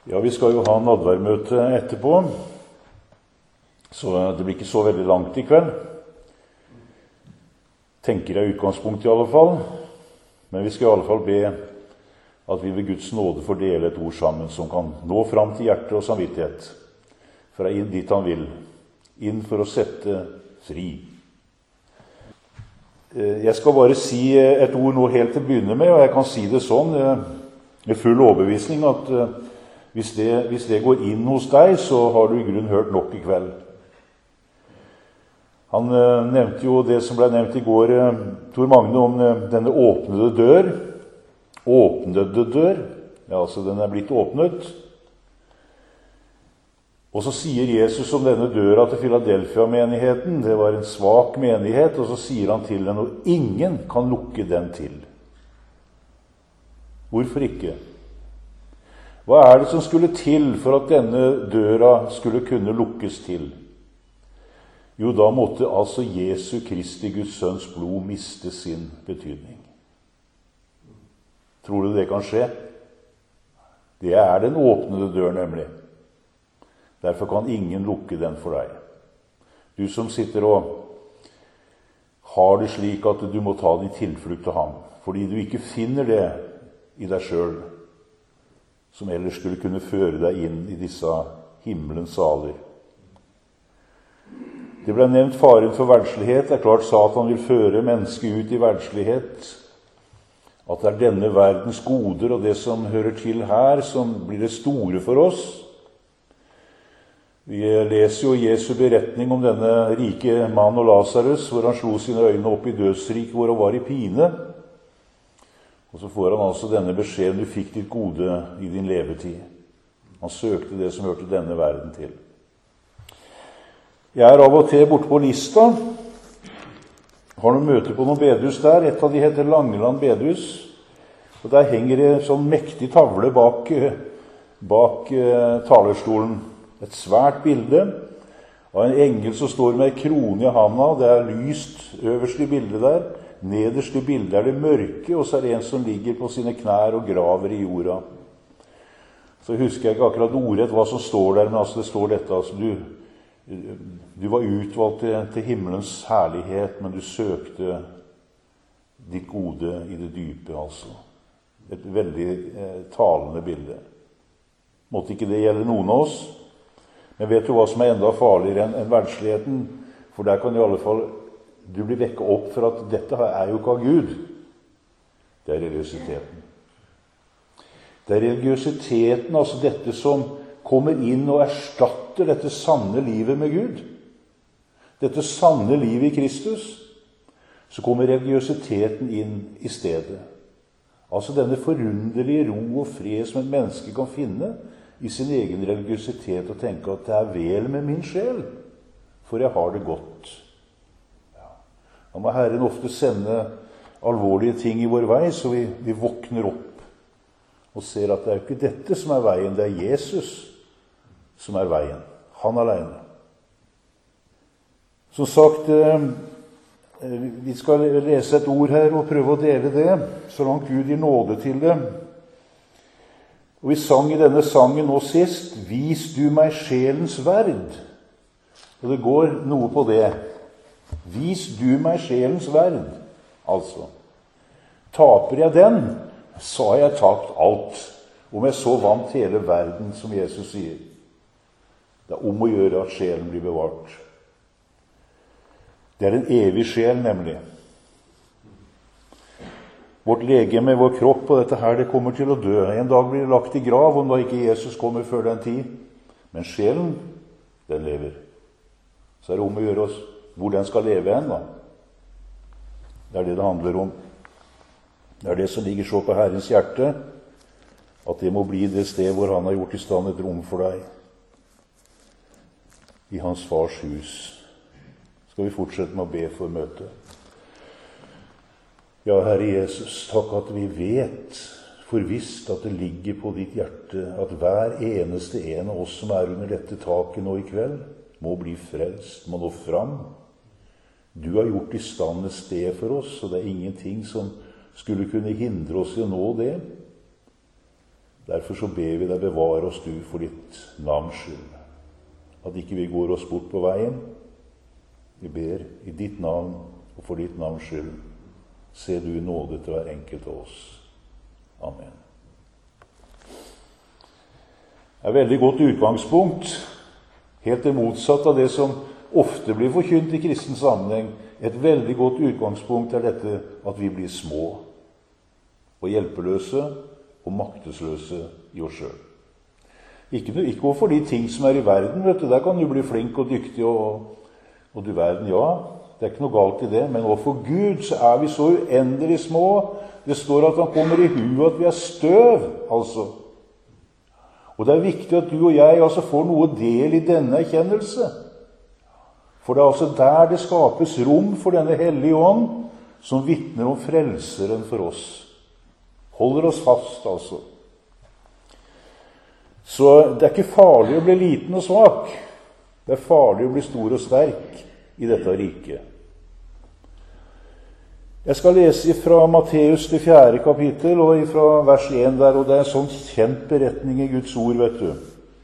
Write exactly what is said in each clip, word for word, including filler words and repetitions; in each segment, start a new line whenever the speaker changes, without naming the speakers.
Ja, vi skal jo ha nadværmøte etterpå, så det blir ikke så veldig langt i kveld. Tenker jeg utgangspunkt i alle fall. Men vi skal i alle fall be at vi ved Guds nåde får dele et ord sammen som kan nå fram til hjerte og samvittighet, fra inn dit han vil, inn for å sette fri. Jeg skal bare si et ord nå helt til å begynne med, og jeg kan si det sånn, med full overbevisning, at hvis det, hvis det går inn hos deg, så har du i grunnen hørt nok i kveld. Han eh, nevnte jo det som ble nevnt i går, eh, Tor Magne, om eh, denne åpnede dør. Åpnede dør, ja, altså den er blitt åpnet. Og så sier Jesus om denne døra til Philadelphia-menigheten, det var en svak menighet, og så sier han til den, og ingen kan lukke den til. Hvorfor ikke? Hva er det som skulle til for at denne døra skulle kunne lukkes til? Jo, da måtte altså Jesu Kristi Guds sønns blod miste sin betydning. Tror du det kan skje? Det er den åpnede dør, nemlig. Derfor kan ingen lukke den for deg. Du som sitter og har det slik at du må ta din tilflukt til ham, fordi du ikke finner det i deg selv, som ellers skulle kunne føre deg inn i disse himmelens saler. Det ble nevnt faren for verdslighet. Det er klart Satan vil føre mennesket ut i verdslighet. At det er denne verdens goder og det som hører til her, som blir det store for oss. Vi leser jo Jesu beretning om denne rike mann og Lazarus, hvor han slo sine øyne opp i dødsriket, hvor han var i pine. Og så får han altså denne beskjeden: du fikk ditt gode i din levetid. Han søkte det som hørte denne verden til. Jeg er av og til borte på Lista. Har noen møter på noen bedehus der. Et av de heter Langeland bedehus. Og der henger det en sånn mektig tavle bak, bak uh, talerstolen. Et svært bilde av en engel som står med en krone i handa. Det er lyst øverst i bildet der. Nederst i bildet er det mørke, og så er det en som ligger på sine knær og graver i jorda. Så husker jeg ikke akkurat ordrett hva som står der, men altså det står dette, altså du, du var utvalgt til, til himmelens herlighet, men du søkte ditt gode i det dype, altså. Et veldig eh, talende bilde. Måtte ikke det gjelde noen av oss? Men vet du hva som er enda farligere enn, enn verdsligheten? For der kan i alle fall du blir vekket opp for at dette er jo ikke av Gud. Det er religiøsiteten. Det er religiøsiteten, altså dette som kommer inn og erstatter dette sanne livet med Gud. Dette sanne livet i Kristus. Så kommer religiøsiteten inn i stedet. Altså denne forunderlige ro og fred som et menneske kan finne i sin egen religiøsitet og tenke at det er vel med min sjel, for jeg har det godt. Da må Herren ofte sende alvorlige ting i vår vei, så vi, vi våkner opp og ser at det er ikke dette som er veien, det er Jesus som er veien. Han alene. Som sagt, vi skal lese et ord her og prøve å dele det, så langt Gud gir nåde til det. Og vi sang i denne sangen nå sist, «Vis du meg sjelens verd». Og det går noe på det. Vis du meg sjelens verd, altså. Taper jeg den, så har jeg tapt alt, om jeg så vant hele verden, som Jesus sier. Det er om å gjøre at sjelen blir bevart. Det er en evig sjel, nemlig. Vårt legeme, vår kropp og dette her, det kommer til å dø. En dag blir det lagt i grav, om da ikke Jesus kommer før den tid. Men sjelen, den lever. Så er det om å gjøre oss hvor den skal leve hen, da. Det er det det handler om. Det er det som ligger så på Herrens hjerte, at det må bli det sted hvor han har gjort i stand et rom for deg. I hans fars hus. Skal vi fortsette med å be for møtet. Ja, Herre Jesus, takk at vi vet forvisst at det ligger på ditt hjerte, at hver eneste en av oss som er under dette taket nå i kveld, må bli frelst, må nå fram. Du har gjort i stand et sted for oss, og det er ingenting som skulle kunne hindre oss i å nå det. Derfor så ber vi deg, bevare oss du for ditt navns skyld. At ikke vi går oss bort på veien. Vi ber i ditt navn og for ditt navns skyld. Se du i nåde til hver enkelt av oss. Amen. Det er et veldig godt utgangspunkt, helt det motsatte av det som ofte blir forkynt i kristen sammenheng. Et veldig godt utgangspunkt er dette at vi blir små og hjelpeløse og maktesløse i oss selv. Ikke, ikke overfor de ting som er i verden, vet du. Der kan du bli flink og dyktig og, og du verden, ja. Det er ikke noe galt i det, men overfor Gud så er vi så uendelig små. Det står at han kommer i hu at vi er støv, altså. Og det er viktig at du og jeg altså får noe del i denne erkjennelse. For det er altså der det skapes rom for denne hellige ånd, som vitner om frelseren for oss. Holder oss fast, altså. Så det er ikke farlig å bli liten og svak. Det er farlig å bli stor og sterk i dette riket. Jeg skal lese fra Matteus det fjerde kapittel, og fra vers én der, og det er en sånn kjent beretning i Guds ord, vet du.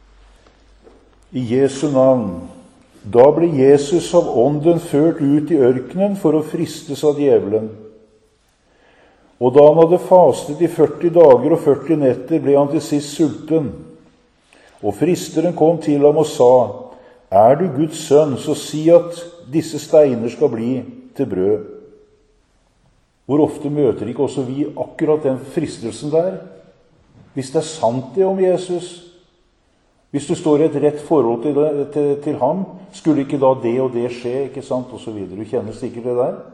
I Jesu navn. Da ble Jesus av ånden ført ut i ørkenen for å fristes av djevelen. Og da han hadde fastet i førti dager og førti netter, ble han til sist sulten. Og fristeren kom til ham og sa, «Er du Guds sønn, så si at disse steiner skal bli til brød.» Hvor ofte møter ikke også vi akkurat den fristelsen der? Hvis det er sant det om Jesus, hvis du står i et rett forhold til, det, til, til ham, skulle ikke da det og det skje, ikke sant, og så videre. Du kjenner sikkert det der.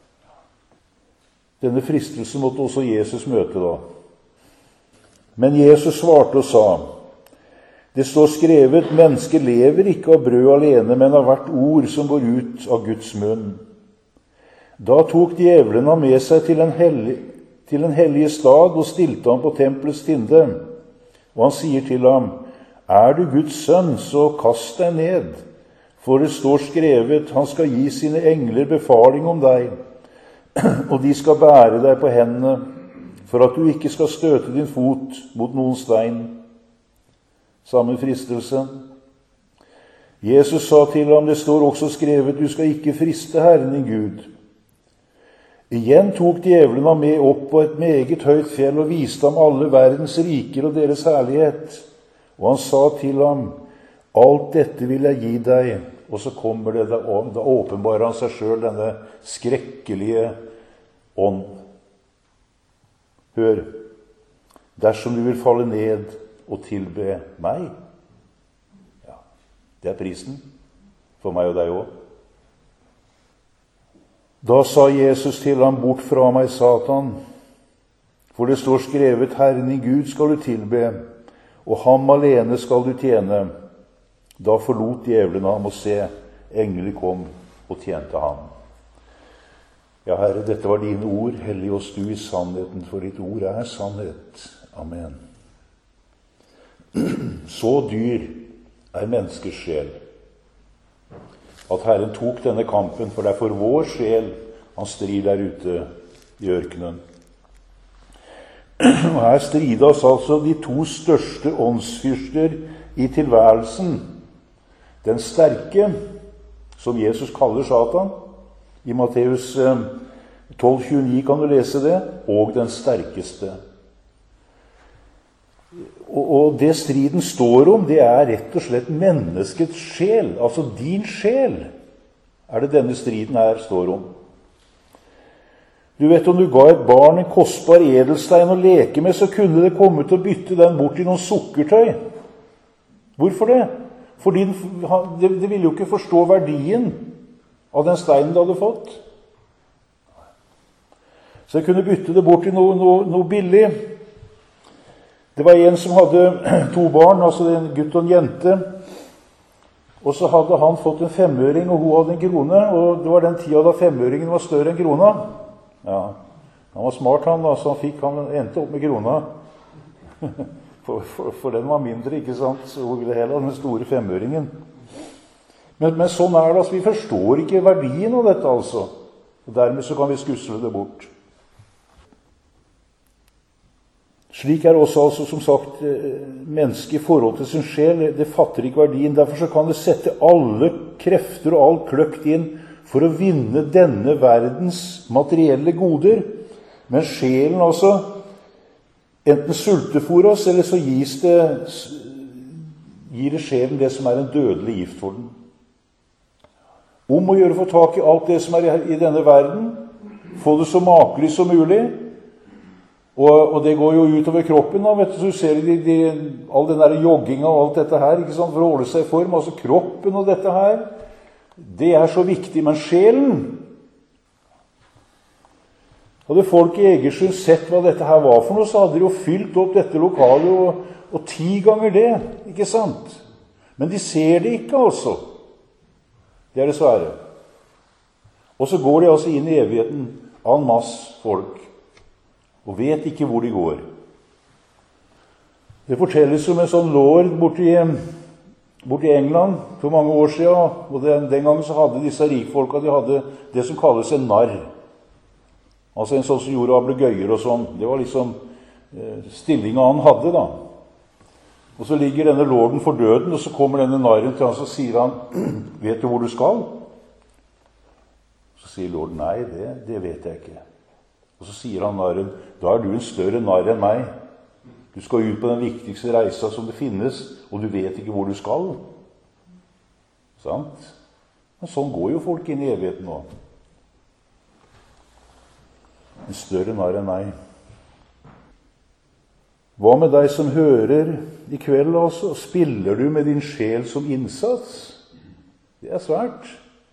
Denne fristelsen måtte også Jesus møte da. Men Jesus svarte og sa, «Det står skrevet, mennesker lever ikke av brød alene, men av hvert ord som går ut av Guds munn.» Da tok djevelen ham med seg til en, hellig, til en hellige stad og stilte ham på tempelets tinde. Og han sier til ham, «Er du Guds sønn, så kast deg ned, for det står skrevet, han skal gi sine engler befaling om deg, og de skal bære deg på hendene, for at du ikke skal støte din fot mot noen stein.» Samme fristelse. Jesus sa til ham, «Det står også skrevet, du skal ikke friste Herren din Gud.» Igjen tok djevelen ham med opp på et meget høyt fjell og viste ham alle verdens riker og deres herlighet. Og han sa til ham, «Alt dette vil jeg gi deg.» Og så kommer det, da åpenbarer han seg selv, denne skrekkelige ånd. Hør, dersom du vil falle ned og tilbe meg, ja, det er prisen for meg og deg også. Da sa Jesus til ham, «Bort fra meg, Satan, for det står skrevet, Herren din Gud skal du tilbe, og ham alene skal du tjene.» Da forlot djevelen ham, og se, engler kom og tjente ham. Ja, Herre, dette var dine ord, hellig oss du i sannheten, for ditt ord er sannhet. Amen. Så dyr er menneskers sjel, at Herren tok denne kampen, for det er for vår sjel han strir der ute i ørkenen. Og her strides altså de to største åndsfyrster i tilværelsen. Den sterke, som Jesus kaller Satan, i Matteus tolv tjueni kan du lese det, og den sterkeste. Og det striden står om, det er rett og slett menneskets sjel. Altså din sjel er det denne striden her står om. Du vet, om du ga et barn en kostbar edelstein å leke med, så kunne det komme til å bytte den bort i noen sukkertøy. Hvorfor det? Fordi det, det ville jo ikke forstå verdien av den steinen det hadde fått. Så jeg kunne bytte det bort i noe, noe, noe billig. Det var en som hadde to barn, altså en gutt og en jente. Og så hadde han fått en femøring, og hun hadde en krone. Og det var den tida da femøringen var større enn krona. Ja, han var smart han da, så han fikk, han endte opp med krona. For, for, for den var mindre, ikke sant? Så hun ville heller ha den store femøringen. Men, men sånn er det, altså. Vi forstår ikke verdien av dette, altså. Og dermed så kan vi skusle det bort. Slik er også, altså, som sagt, mennesket i forhold til sin sjel. Det fatter ikke verdien. Derfor så kan det sette alle krefter og all kløkt inn for å vinne denne verdens materielle goder. Men sjelen, altså, enten sultefôr oss, eller så gis det, gir det sjelen det som er en dødelig gift for den. Om å gjøre å få tak i alt det som er i denne verden, få det så makelig som mulig. Og, og det går jo utover kroppen, da, vet du, så du ser de, de, all den der jogginga og alt dette her, ikke sant, for å holde seg i form, altså kroppen og dette her, det er så viktig, men sjelen. Hadde folk i Egersund sett hva dette her var for noe, så hadde de jo fylt opp dette lokalet, og, og ti ganger det, ikke sant? Men de ser det ikke, altså. Det er det svære. Og så går de altså inn i evigheten en masse folk, og vet ikke hvor de går. Det fortelles om en sånn lord borti, borti England for mange år siden, og den, den gangen så hadde disse rikfolka, de hadde det som kalles en narr. Altså en sånn som gjorde ablegøyer og sånn. Det var liksom eh, stillinga han hadde da. Og så ligger denne lorden for døden, og så kommer denne narren til han, så sier han, vet du hvor du skal? Så sier lorden, nei, det, det vet jeg ikke. Og så sier han narren, da er du en større narr enn meg. Du skal ut på den viktigste reisa som det finnes, og du vet ikke hvor du skal. Sant? Men sånn går jo folk inn i evigheten nå. En større narr enn meg. Hva med deg som hører i kveld, altså? Spiller du med din sjel som innsats? Det er svært.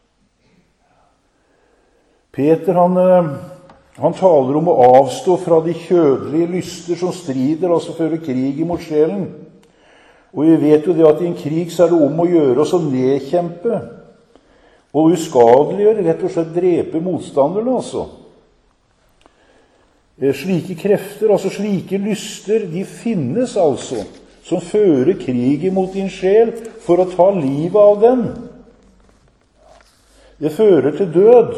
Peter, han... Han taler om å avstå fra de kjødelige lyster som strider, altså fører krig imot sjelen. Og vi vet jo det at i en krig så er det om å gjøre oss å nedkjempe og uskadeliggjøre, rett og slett drepe motstanderne, altså. Slike krefter, altså slike lyster, de finnes altså, som fører krig imot din sjel for å ta livet av den. Det fører til død.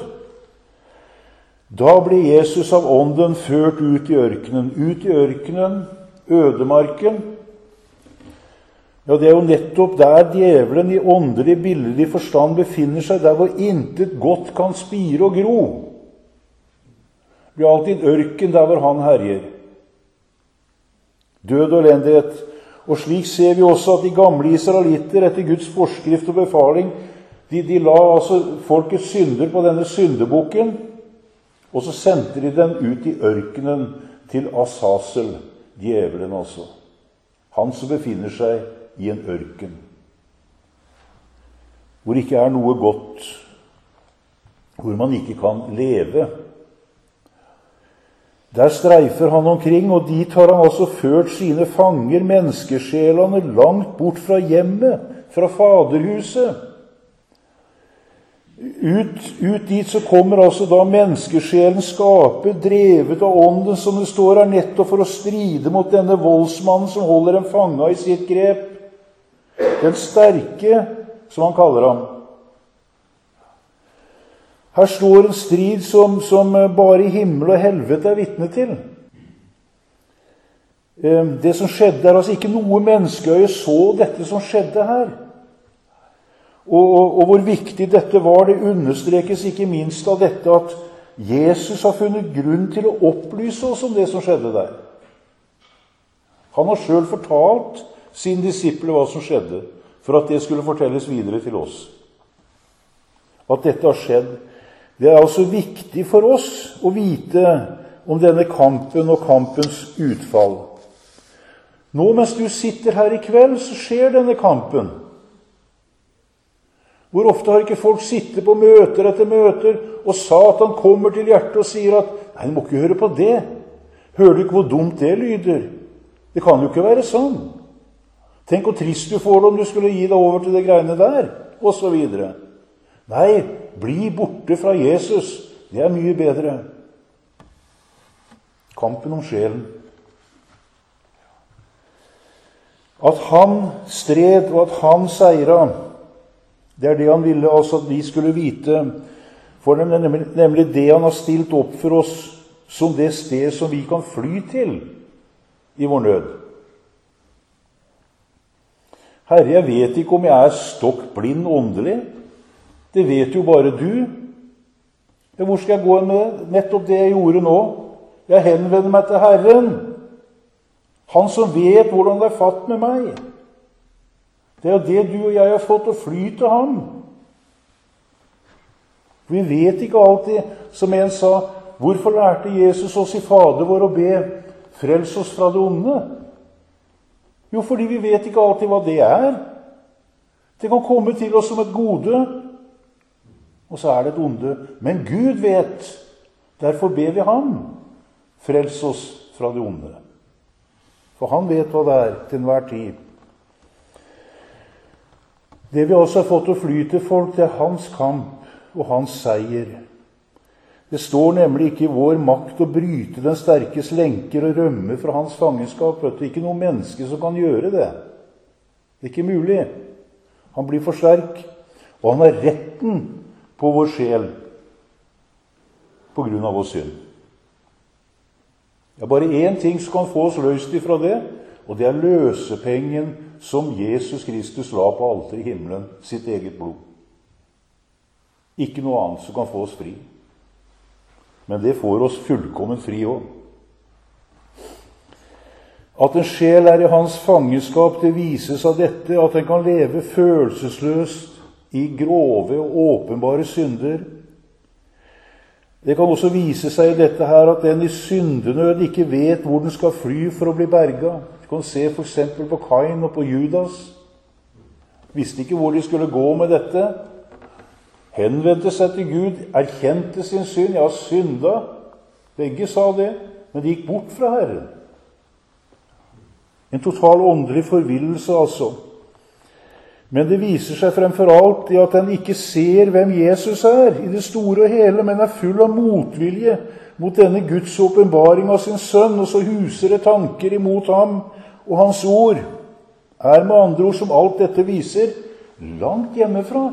Da ble Jesus av ånden ført ut i ørkenen, ut i ørkenen, ødemarken. Ja, det er jo nettopp der djevelen i åndelig, billig forstand befinner seg, der hvor intet godt kan spire og gro. Det blir alltid ørken der hvor han herjer. Død og elendighet. Og slik ser vi også at de gamle israelitter etter Guds forskrift og befaling, de, de la altså folkets synder på denne syndebukken, og så sendte de den ut i ørkenen til Azazel, djevelen altså. Han som befinner seg i en ørken, hvor ikke er noe godt, hvor man ikke kan leve. Der streifer han omkring, og dit har han altså ført sine fanger, menneskesjelene, langt bort fra hjemmet, fra faderhuset. Ut, ut dit så kommer altså da menneskesjelen skaper, drevet av ånden, som det står her, nettopp for å stride mot denne voldsmannen som holder en fanga i sitt grep. Den sterke, som han kaller ham. Her står en strid som, som bare himmel og helvete er vitne til. Det som skjedde er altså ikke noe menneskeøye så dette som skjedde her. Og, og, og hvor viktig dette var, det understrekes ikke minst av dette at Jesus har funnet grunn til å opplyse oss om det som skjedde der. Han har selv fortalt sine disipler hva som skjedde, for at det skulle fortelles videre til oss. At dette har skjedd. Det er altså viktig for oss å vite om denne kampen og kampens utfall. Nå mens du sitter her i kveld, så skjer denne kampen. Hvor ofte har ikke folk sittet på møter etter møter, og Satan kommer til hjertet og sier at «Nei, du må ikke høre på det. Hører du ikke hvor dumt det lyder? Det kan jo ikke være sånn. Tenk hvor trist du får det om du skulle gi deg over til det greiene der», og så videre. Nei, bli borte fra Jesus. Det er mye bedre. Kampen om sjelen. At han stred, og at han seiret, det er det han ville altså at vi skulle vite, for det er nemlig, nemlig det han har stilt opp for oss som det sted som vi kan fly til. i vår nød. Herre, jeg vet ikke om jeg er stokk blind åndelig. Det vet jo bare du. Ja, hvor skal jeg gå med nettopp det jeg gjorde nå? Jeg henvender meg til Herren, Han som vet hvordan det er fatt med meg. Det er jo det du og jeg har fått, å fly til ham. Vi vet ikke alltid, som en sa, hvorfor lærte Jesus oss i Fader vår å be, frels oss fra det onde? Jo, fordi vi vet ikke alltid hva det er. Det kan komme til oss som et gode, og så er det et onde. Men Gud vet, derfor ber vi ham, frels oss fra det onde. For han vet hva det er til enhver tid. Det vi også har fått å fly til folk, det er hans kamp og hans seier. Det står nemlig ikke i vår makt å bryte den sterkes lenker og rømme fra hans fangenskap. Det er ikke noe menneske som kan gjøre det. Det er ikke mulig. Han blir for sterk, og han har retten på vår sjel på grunn av vår synd. Det er bare én ting som kan få oss løst ifra det, og det er løsepengen som Jesus Kristus la på alteret i himmelen, sitt eget blod. Ikke noe annet som kan få oss fri. Men det får oss fullkommen fri også. At en sjel er i hans fangenskap, det vises av dette, at den kan leve følelsesløst i grove og åpenbare synder. Det kan også vise seg i dette her at den i syndenød ikke vet hvor den skal fly for å bli berga. Du kan se for eksempel på Kain og på Judas. Visste ikke hvor de skulle gå med dette. Henvendte seg til Gud, erkjente sin synd. Ja, synda. Begge sa det, men de gikk bort fra Herren. En total åndelig forvillelse, altså. Men det viser seg fremfor alt i at den ikke ser hvem Jesus er i det store og hele, men er full av motvilje mot denne Guds åpenbaring av sin sønn, og så huser det tanker imot ham og hans ord. Er med andre ord, som alt dette viser, langt hjemmefra.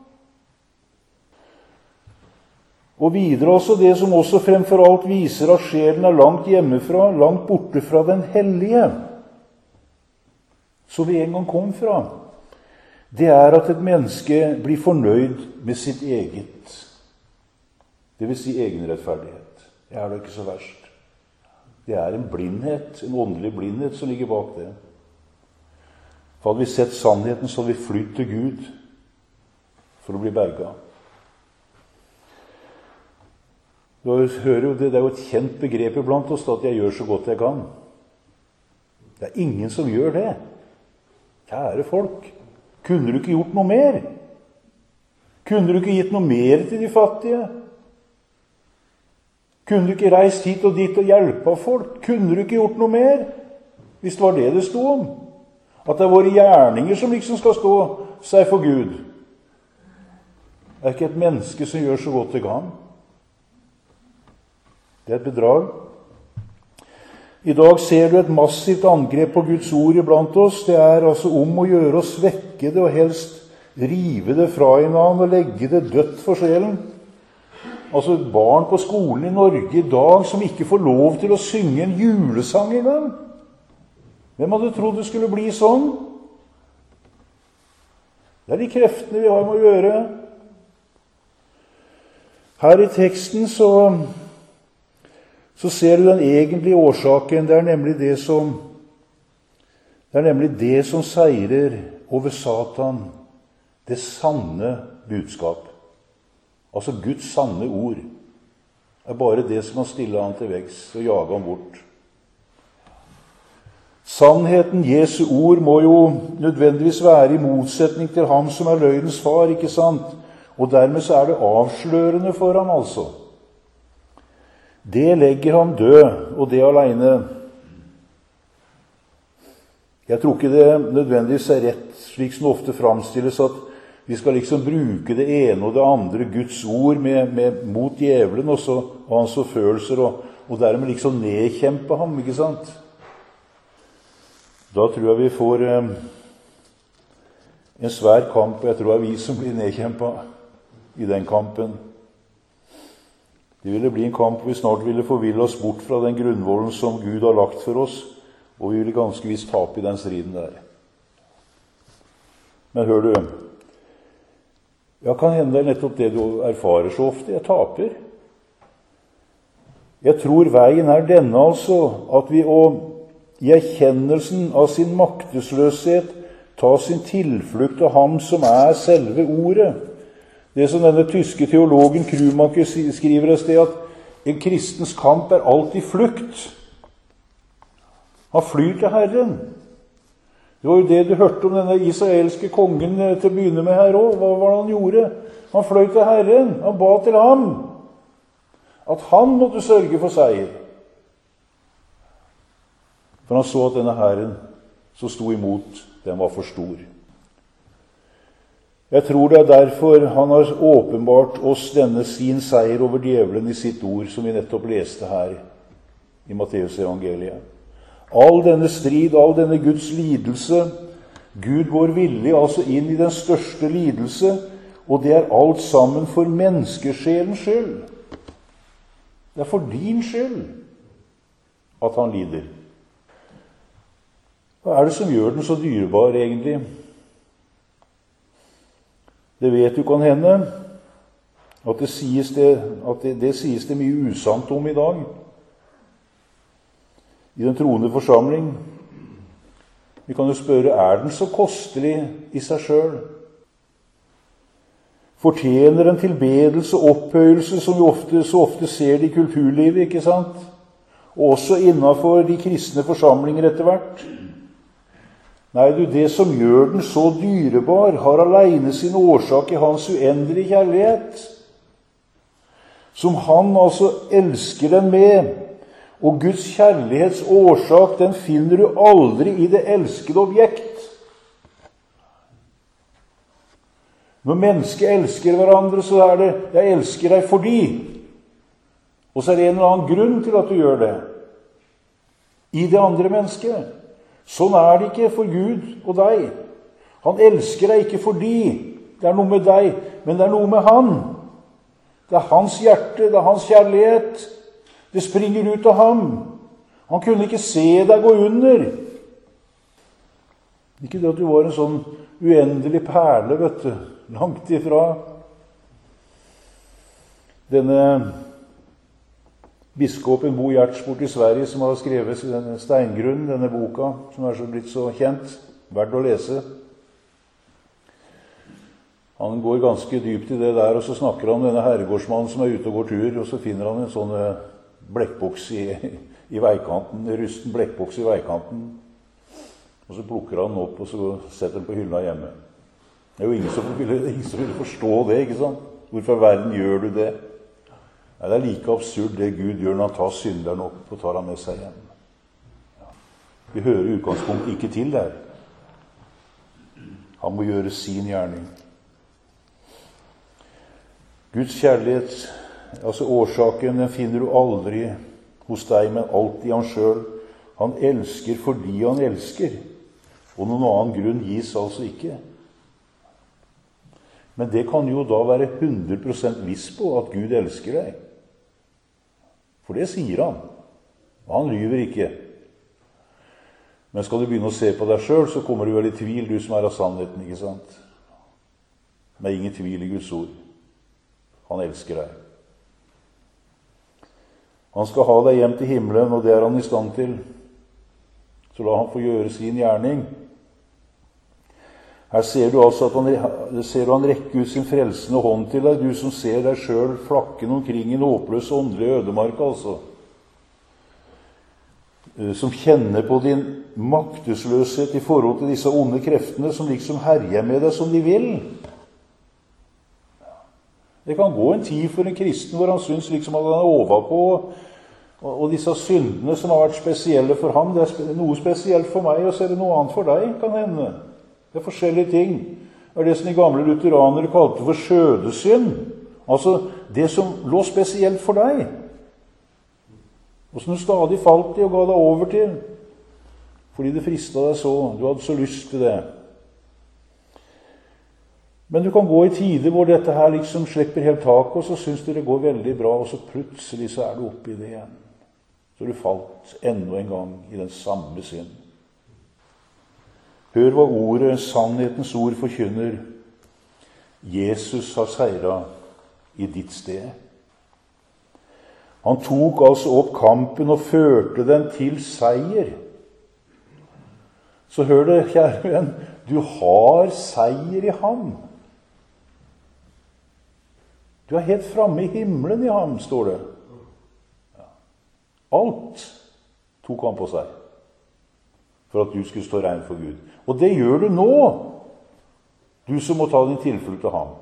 Og videre også det som også fremfor alt viser at sjelen er langt hjemmefra, langt borte fra den hellige, som vi en gang kom fra. Det er at et menneske blir fornøyd med sitt eget, det vil si egen rettferdighet. Det er da ikke så verst. Det er en blindhet, en åndelig blindhet som ligger bak det. For hadde vi sett sannheten, så hadde vi flytt til Gud for å bli berga. Du hører jo det, det er jo et kjent begrep blant oss at jeg gjør så godt jeg kan. Det er ingen som gjør det. Kjære folk, kunne du ikke gjort noe mer? Kunne du ikke gitt noe mer til de fattige? Kunne du ikke reist hit og dit og hjelpe folk? Kunne du ikke gjort noe mer? Hvis det var det det stod om. At det er våre gjerninger som liksom skal stå seg for Gud. Det er ikke et menneske som gjør så godt det kan. Det er et bedrag. I dag ser du et massivt angrep på Guds ord iblant oss. Det er altså om å gjøre å svekke det og helst rive det fra hverandre og legge det dødt for sjelen. Altså barn på skolen i Norge i dag som ikke får lov til å synge en julesang engang. Hvem hadde trodd det skulle bli sånn? Det er de kreftene vi har med å gjøre. Her i teksten så så ser du den egentlige årsaken. Det er nemlig det som det er nemlig det som seirer over Satan, det sanne budskap. Altså Guds sanne ord er bare det som kan stille han til veggs og jage han bort. Sannheten, Jesu ord, må jo nødvendigvis være i motsetning til ham som er løgnens far, ikke sant? Og dermed så er det avslørende for ham, altså. Det legger ham død, og det alene. Jeg tror ikke det nødvendigvis er rett, slik som det ofte framstilles, at vi skal liksom bruke det ene og det andre, Guds ord, med, med, mot djevelen og, så, og hans forfølelser, og, og dermed liksom nedkjempe ham, ikke sant? Da tror jeg vi får eh, en svær kamp, og jeg tror det er vi som blir nedkjempet i den kampen. Det ville bli en kamp hvor vi snart ville forville oss bort fra den grunnvollen som Gud har lagt for oss, Og vi vil ganske visst tape i den striden der. Men hør du, ja, kan hende det er nettopp det du erfarer så ofte. Jeg taper. Jeg tror veien er denne altså, at vi og i erkjennelsen av sin maktesløshet tar sin tilflukt av ham som er selve ordet. Det som denne tyske teologen Krumaker skriver et sted, at en kristens kamp er alltid flukt. Han flyr til Herren. Det var jo det du hørte om denne israelske kongen til å begynne med her også. Hva var det han gjorde? Han fløy til Herren. Han ba til ham at han måtte sørge for seier. For han så at denne Herren som sto imot, den var for stor. Jeg tror det er derfor han har åpenbart oss denne sin seier over djevelen i sitt ord, som vi nettopp leste her i Matteus evangeliet. All denne strid, all denne Guds lidelse, Gud går villig altså inn i den største lidelse, og det er alt sammen for menneskesjelens skyld. Det er for din skyld at han lider. Hva er det som gjør den så dyrebar egentlig? Det vet du kan hende at det sies det, at det, det sies det mye usant om i dag i den troende forsamling. Vi kan jo spørre, er den så kostelig i seg selv? Fortjener en tilbedelse og opphøyelse som vi ofte, så ofte ser det i kulturlivet, ikke sant? Og også innenfor de kristne forsamlinger etter hvert. Nei, du, det som gjør den så dyrebar, har alene sin årsak i hans uendelige kjærlighet, som han altså elsker den med. Og Guds kjærlighets årsak, den finner du aldri i det elskede objekt. Når mennesker elsker hverandre, så er det 'jeg elsker deg fordi'. Og så er det en eller annen grunn til at du gjør det. I det andre mennesket. Sånn er det ikke for Gud og deg. Han elsker deg ikke fordi det er noe med deg, men det er noe med han. Det er hans hjerte, det er hans kjærlighet. Det springer ut av ham. Han kunne ikke se deg gå under. Ikke det at du var en sånn uendelig perle, vet du. Langt ifra. Denne biskopen Bo Gjerts bort i Sverige, som har skrevet denne Steingrunn, denne boka, som er så blitt så kjent, verdt å lese. Han går ganske dypt i det der, og så snakker han om denne herregårdsmannen som er ute og går tur, og så finner han en sånn blekkboks i, i veikanten, en rusten blekkboks i veikanten. Og så plukker han den opp, og så setter den på hylla hjemme. Det er jo ingen som vil, ingen som vil forstå det, ikke sant? Hvorfor i verden gjør du det? Nei, det er like absurd det Gud gjør når han tar synderen opp og tar ham med seg hjem. Ja. Vi hører i utgangspunkt ikke til der. Han må gjøre sin gjerning. Guds kjærlighet, altså årsaken, den finner du aldri hos deg, men alltid han selv. Han elsker fordi han elsker, og noen annen grunn gis altså ikke. Men det kan jo da være hundre prosent viss på at Gud elsker deg. For det sier han. Og han lyver ikke. Men skal du begynne å se på deg selv, så kommer du vel i tvil, du som er av sannheten, ikke sant? Men ingen tvil i Guds ord. Han elsker deg. Han skal ha deg hjem til himmelen, og det er han i stand til. Så la han få gjøre sin gjerning. Her ser du altså at han, ser du han rekker ut sin frelsende hånd til deg, du som ser deg selv flakken omkring en håpløs åndelig ødemark, altså. Som kjenner på din maktesløshet i forhold til disse onde kreftene som liksom herjer med deg som de vil. Det kan gå en tid for en kristen hvor han synes liksom at han er overpå, og, og disse syndene som har vært spesielle for ham, det er noe spesielt for meg, og så er det noe annet for deg, kan hende. Det er forskjellige ting. Det er det som de gamle lutheranere kalte for skjødesynd. Altså det som lå spesielt for deg. Og som du stadig falt i og ga deg over til. Fordi det fristet deg så. Du hadde så lyst til det. Men du kan gå i tider hvor dette her liksom slipper helt tak, og så synes du det går veldig bra, og så plutselig så er du oppe i det igjen. Så så du falt enda en gang i den samme synd. Hør hva ordet, sannhetens ord, forkynner. Jesus har seiret i ditt sted. Han tok altså opp kampen og førte den til seier. Så hør det, kjære venn, du har seier i ham. Du er helt framme i himmelen i ham, står det. Alt tok han på seg for at du skulle stå rein for Gud. Og det gjør du nå, du som må ta din tilflukt til ham.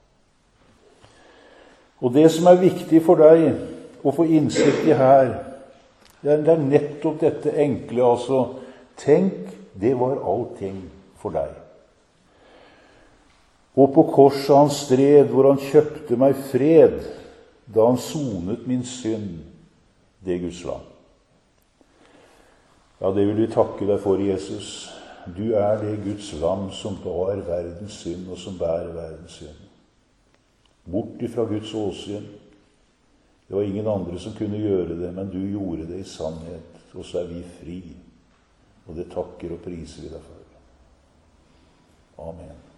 Og det som er viktig for deg å få innsikt i her, det er nettopp dette enkle, altså, tenk, det var allting for deg. Og på korset han stred, hvor han kjøpte meg fred, da han sonet min synd, det Guds lam. Ja, det vil vi takke deg for, Jesus. Du er det Guds lam som bar verdens synd, og som bærer verdens synd. Bort ifra Guds åsyn. Det var ingen andre som kunne gjøre det, men du gjorde det i sannhet, og så er vi fri. Og det takker og priser vi deg for. Amen.